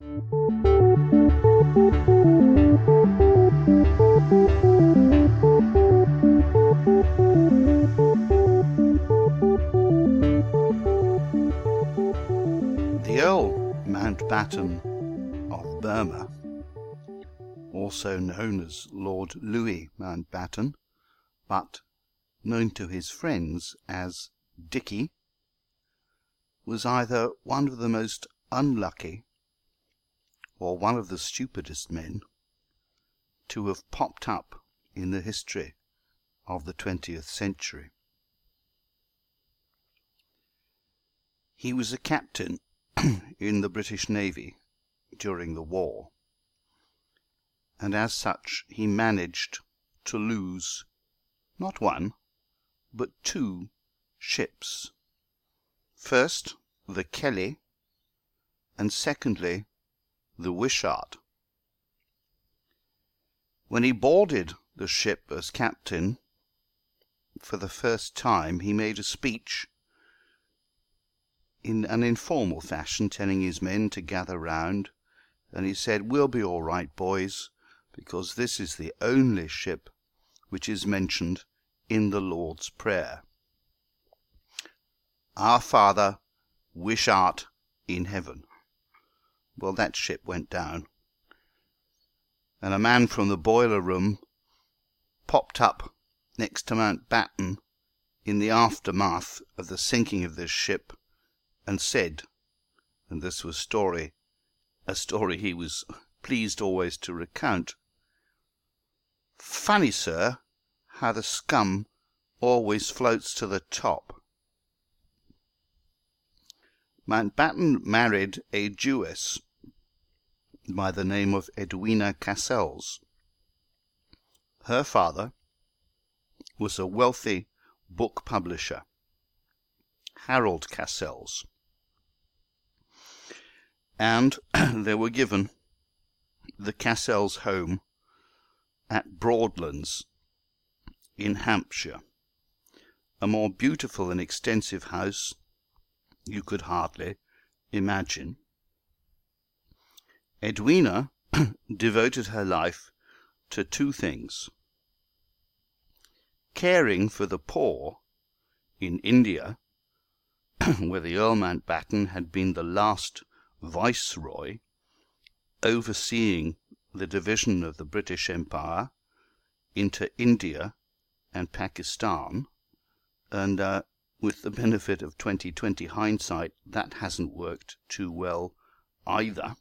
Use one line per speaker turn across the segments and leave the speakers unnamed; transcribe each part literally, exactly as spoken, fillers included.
The Earl Mountbatten of Burma, also known as Lord Louis Mountbatten, but known to his friends as Dicky, was either one of the most unlucky or one of the stupidest men to have popped up in the history of the twentieth century. He was a captain in the British Navy during the war, and as such he managed to lose not one, but two ships. First, the Kelly, and secondly, the Wishart. When he boarded the ship as captain for the first time, he made a speech in an informal fashion, telling his men to gather round, and he said, "We'll be all right, boys, because this is the only ship which is mentioned in the Lord's Prayer. Our Father, which art in heaven." Well, that ship went down, and a man from the boiler room popped up next to Mountbatten in the aftermath of the sinking of this ship, and said, and this was story, a story he was pleased always to recount, "Funny, sir, how the scum always floats to the top." Mountbatten married a Jewess by the name of Edwina Cassels. Her father was a wealthy book publisher, Harold Cassels, and they were given the Cassels home at Broadlands in Hampshire, a more beautiful and extensive house you could hardly imagine. Edwina devoted her life to two things: caring for the poor in India, where the Earl Mountbatten had been the last viceroy, overseeing the division of the British Empire into India and Pakistan, and uh, with the benefit of twenty twenty hindsight, that hasn't worked too well either.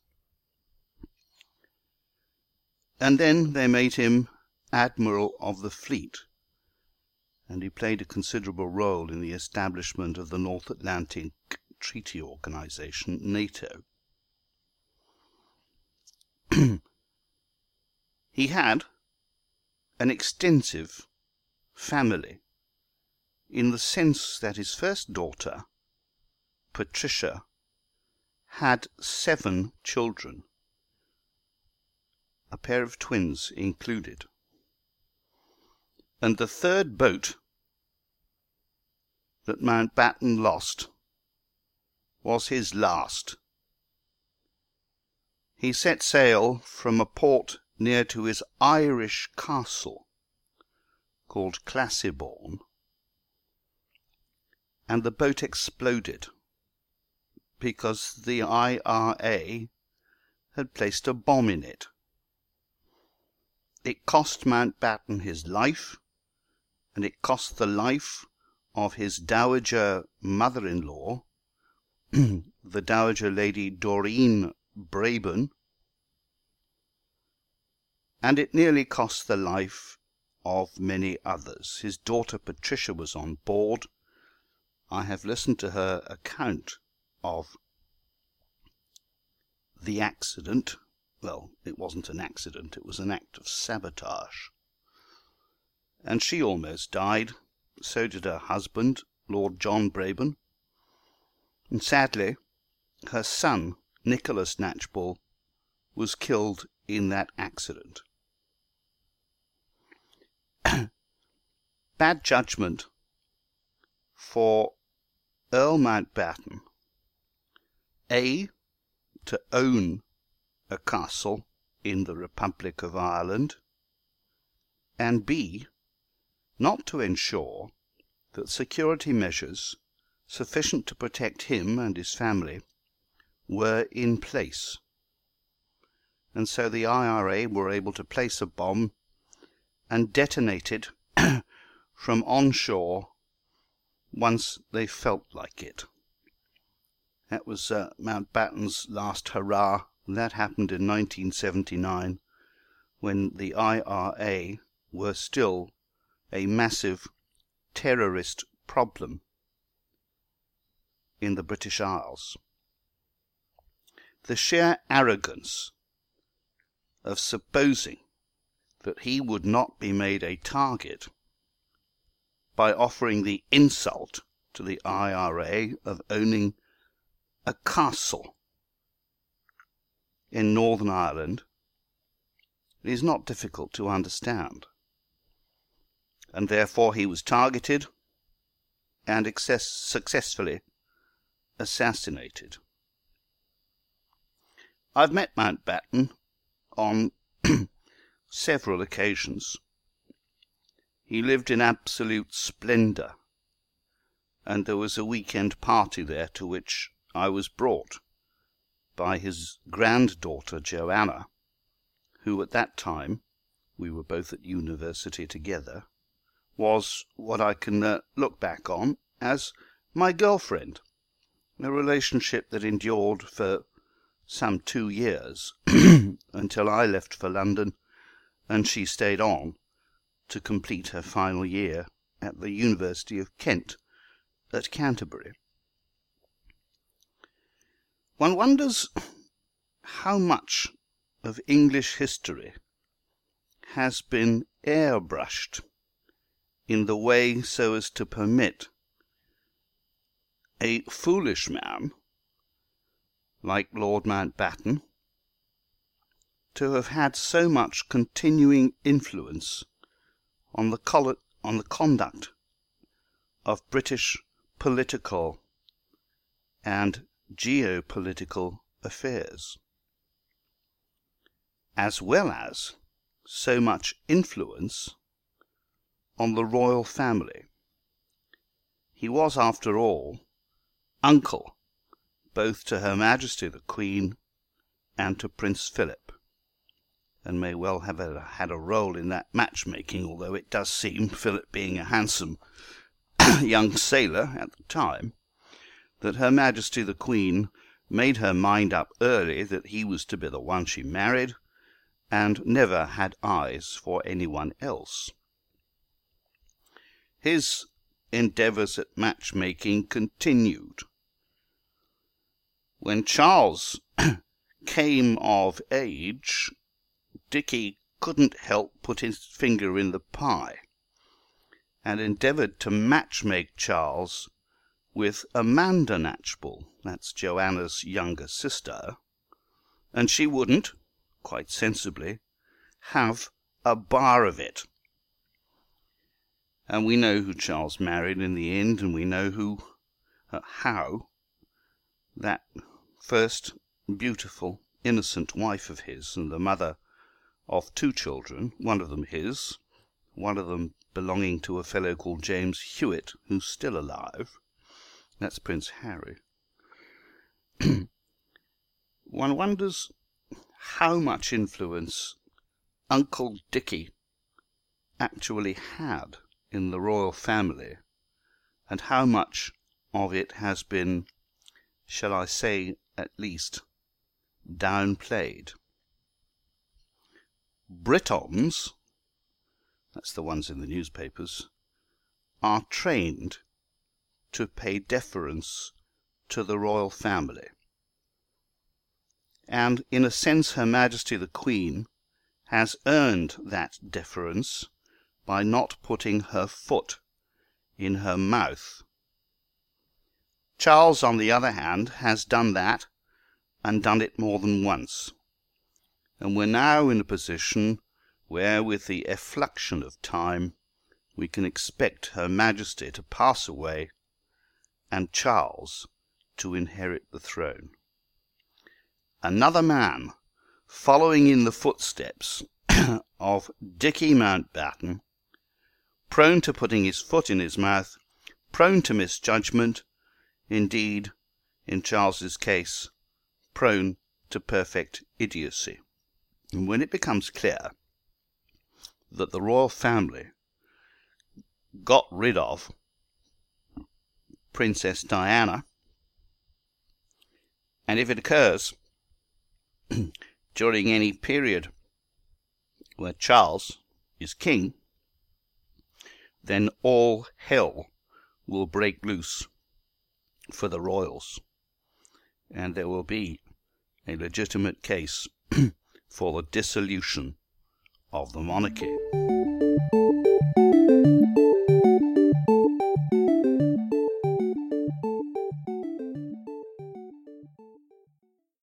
And then they made him Admiral of the Fleet, and he played a considerable role in the establishment of the North Atlantic Treaty Organization, NATO. He had an extensive family, in the sense that his first daughter, Patricia, had seven children, a pair of twins included. And the third boat that Mountbatten lost was his last. He set sail from a port near to his Irish castle, called Classiebawn, and the boat exploded because the I R A had placed a bomb in it. It cost Mountbatten his life, and it cost the life of his dowager mother-in-law, the Dowager Lady Doreen Braben, and it nearly cost the life of many others. His daughter Patricia was on board. I have listened to her account of the accident. Well, it wasn't an accident, it was an act of sabotage. And she almost died. So did her husband, Lord John Braben. And sadly, her son, Nicholas Knatchbull, was killed in that accident. Bad judgment for Earl Mountbatten, A, to own a castle in the Republic of Ireland, and B, not to ensure that security measures sufficient to protect him and his family were in place. And so the I R A were able to place a bomb and detonate it from onshore once they felt like it. That was uh, Mountbatten's last hurrah. That happened in nineteen seventy-nine, when the I R A were still a massive terrorist problem in the British Isles. The sheer arrogance of supposing that he would not be made a target by offering the insult to the I R A of owning a castle in Northern Ireland is not difficult to understand. And therefore he was targeted and excess successfully assassinated. I've met Mountbatten on several occasions. He lived in absolute splendour, and there was a weekend party there to which I was brought by his granddaughter Joanna, who at that time, we were both at university together, was what I can uh, look back on as my girlfriend, a relationship that endured for some two years until I left for London and she stayed on to complete her final year at the University of Kent at Canterbury. One wonders how much of English history has been airbrushed in the way so as to permit a foolish man like Lord Mountbatten to have had so much continuing influence on the, col- on the conduct of British political and geopolitical affairs, as well as so much influence on the royal family. He was, after all, uncle both to Her Majesty the Queen and to Prince Philip, and may well have a, had a role in that matchmaking, although it does seem, Philip being a handsome young sailor at the time, that Her Majesty the Queen made her mind up early that he was to be the one she married, and never had eyes for anyone else. His endeavours at matchmaking continued. When Charles came of age, Dicky couldn't help put his finger in the pie, and endeavoured to match-make Charles with Amanda Knatchbull, that's Joanna's younger sister, and she wouldn't, quite sensibly, have a bar of it. And we know who Charles married in the end, and we know who, uh, how that first beautiful, innocent wife of his, and the mother of two children, one of them his, one of them belonging to a fellow called James Hewitt, who's still alive. That's Prince Harry. One wonders how much influence Uncle Dicky actually had in the royal family, and how much of it has been, shall I say, at least, downplayed. Britons, that's the ones in the newspapers, are trained to pay deference to the royal family. And in a sense Her Majesty the Queen has earned that deference by not putting her foot in her mouth. Charles, on the other hand, has done that, and done it more than once. And we're now in a position where, with the effluxion of time, we can expect Her Majesty to pass away and Charles to inherit the throne. Another man following in the footsteps of Dickie Mountbatten, prone to putting his foot in his mouth, prone to misjudgment, indeed, in Charles's case, prone to perfect idiocy. And when it becomes clear that the royal family got rid of Princess Diana, and if it occurs during any period where Charles is king, then all hell will break loose for the royals, and there will be a legitimate case for the dissolution of the monarchy.